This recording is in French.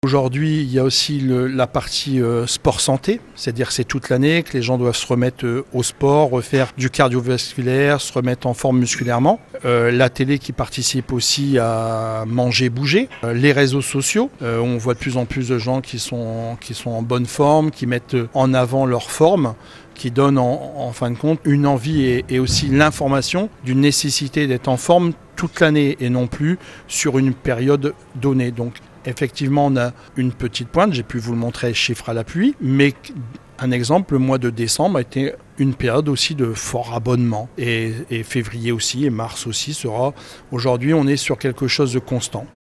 Aujourd'hui, il y a aussi la partie sport santé, c'est-à-dire que c'est toute l'année que les gens doivent se remettre au sport, refaire du cardiovasculaire, se remettre en forme musculairement. La télé qui participe aussi à manger, bouger. Les réseaux sociaux, on voit de plus en plus de gens qui sont en bonne forme, qui mettent en avant leur forme, qui donnent en fin de compte une envie et aussi l'information d'une nécessité d'être en forme toute l'année et non plus sur une période donnée. Donc, effectivement, on a une petite pointe, j'ai pu vous le montrer, chiffre à l'appui, mais un exemple, le mois de décembre a été une période aussi de fort abonnement. Et février aussi, et mars aussi sera. Aujourd'hui, on est sur quelque chose de constant.